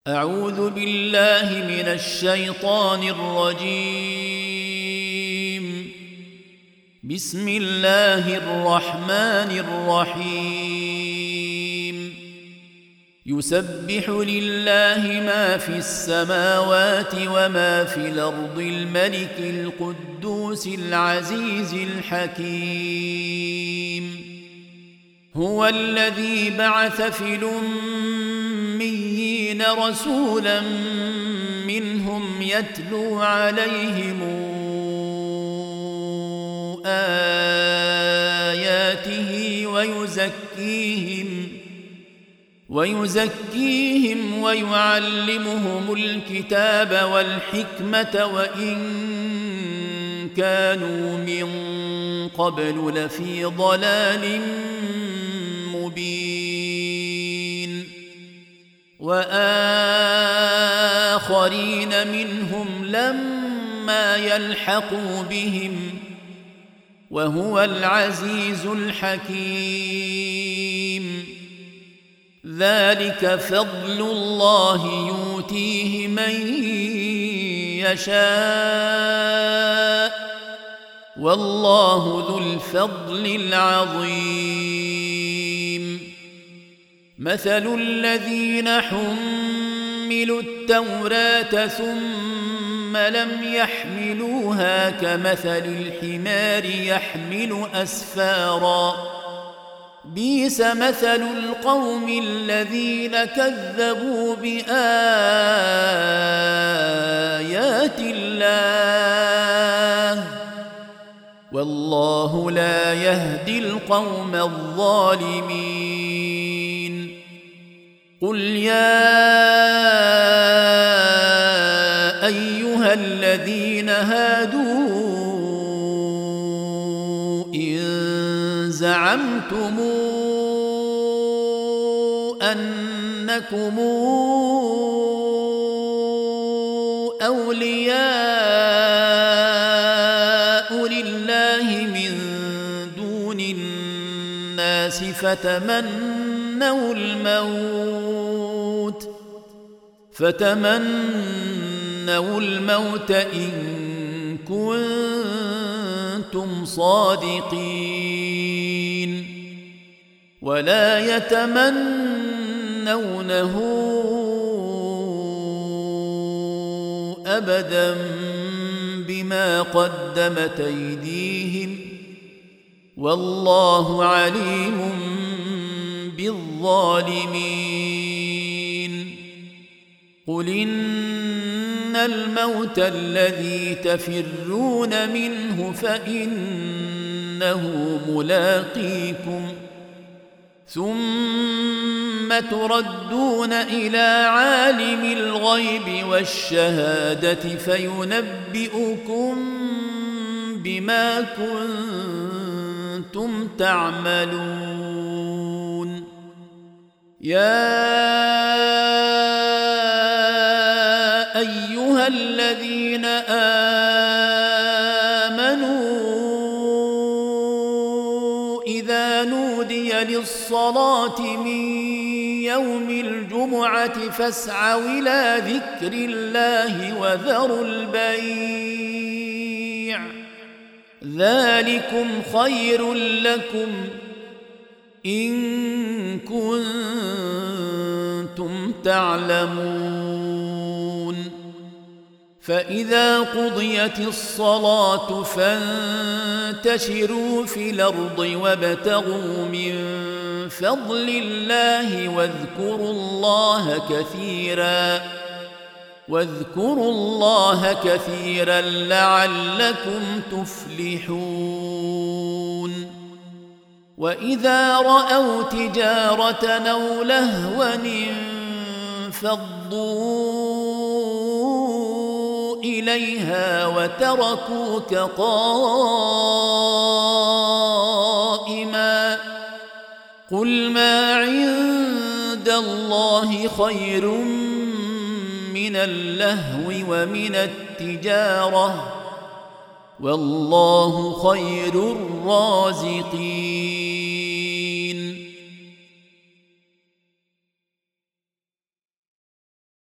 أعوذ بالله من الشيطان الرجيم. بسم الله الرحمن الرحيم. يسبح لله ما في السماوات وما في الأرض الملك القدوس العزيز الحكيم. هو الذي بعث في الأميين رسولا منهم يتلو عليهم آياته ويزكيهم ويعلمهم الكتاب والحكمة وإن كانوا من قبل لفي ضلال مبين. وآخرين منهم لما يلحقوا بهم وهو العزيز الحكيم. ذلك فضل الله يؤتيه من يشاء والله ذو الفضل العظيم. مثل الذين حملوا التوراة ثم لم يحملوها كمثل الحمار يحمل أسفارا بئس مثل القوم الذين كذبوا بآيات الله والله لا يهدي القوم الظالمين. قل يا أيها الذين هادوا إن زعمتم أنكم أولياء لله من دون الناس فتمنوا الموت إن كنتم صادقين ولا يتمنونه أبدا بما قدمت أيديهم والله عليم بالظالمين. قل إن الموت الذي تفرون منه فإنه ملاقيكم ثم تردون إلى عالم الغيب والشهادة فينبئكم بما كنتم تعملون. يا أيها الذين آمنوا إذا نودي للصلاة من يوم الجمعة فاسعوا إلى ذكر الله وذروا البيع ذلكم خير لكم إن كنتم تعلمون. فإذا قضيت الصلاة فانتشروا في الأرض وابتغوا من فضل الله واذكروا الله كثيرا لعلكم تفلحون. وإذا رأوا تجارة أو لهوا انفضوا إليها وتركوك قائما قل ما عند الله خير من اللهو ومن التجارة والله خير الرازقين.